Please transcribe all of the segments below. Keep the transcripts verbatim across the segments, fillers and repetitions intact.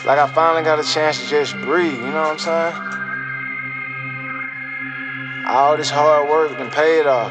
Like I finally got a chance to just breathe, you know what I'm saying? All this hard work been paid off.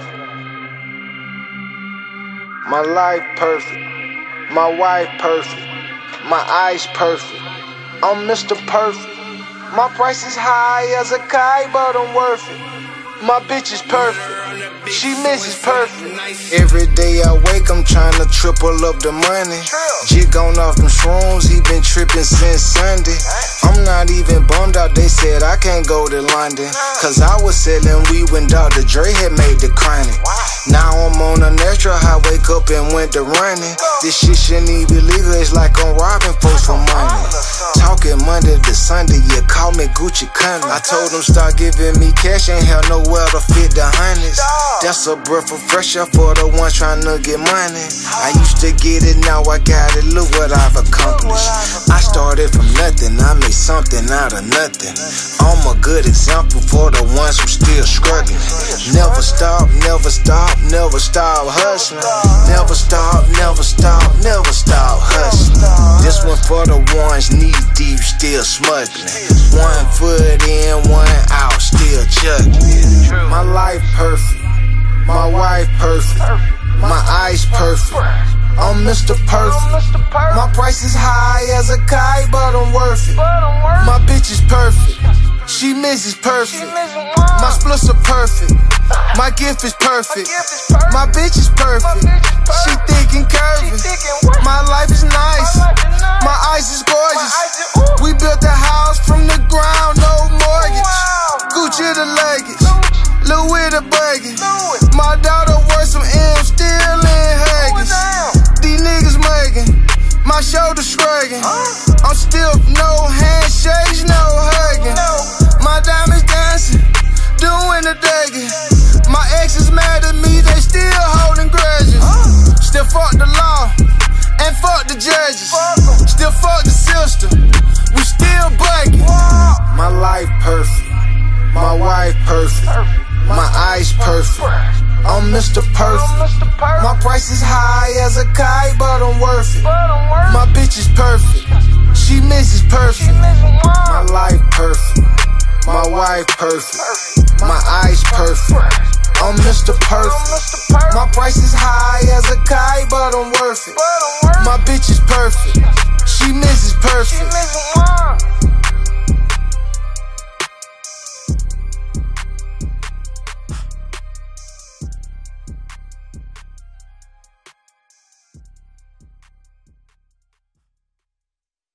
My life perfect, my wife perfect, my eyes perfect, I'm Mister Perfect. My price is high as a kite, but I'm worth it. My bitch is perfect, she misses perfect. Every day I wake, I'm trying to triple up the money. Jig on off them shrooms, he been tripping since Sunday. I'm not even bummed out, they said I can't go to London, cause I was selling weed when Doctor Dre had made the chronic. Now I'm on an extra high, wake up and went to running. This shit shouldn't even be legal, it's like I'm robbing folks for money. Talking Monday to Sunday, yeah, call me Gucci Connie. I told them start giving me cash, ain't hell nowhere to fit the hundreds. That's a breath of fresh air for the ones trying to get money. I used to get it, now I got it, look what I've accomplished. I started from nothing, I made something out of nothing. I'm a good example for the ones who still struggling. Never stop, never stop, never stop hustling. Never stop, never stop, never stop hustling. This one for the ones knee deep, still smuggling. One foot in, one out, still chugging. My life perfect, my wife perfect, my eyes perfect, I'm Mister Perfect. My price is high as a kite, but I'm worth it. My bitch is perfect, she misses perfect. My splits are perfect, my gift is perfect. My bitch is perfect, she thick and curvy. My life is nice, my ice is gorgeous. We built the house from the ground, no mortgage. Gucci the luggage, Louis the buggy. My daughter works some M's, still in Huggies. These niggas mugging, my shoulders shrugging. I'm still no handshakes, no hugging. My diamonds dancing, doing the dugging. My ex is mad at me, they still holding grudges. Still fuck the law, and fuck the judges. Still fuck the system, we still bugging. My life perfect, my wife perfect, my eyes perfect, I'm Mister Perfect. My price is high as a kite, but I'm worth it. My bitch is perfect, she misses perfect. My life perfect, my wife perfect, my eyes perfect, I'm Mister Perfect. My price is high as a kite, but I'm worth it.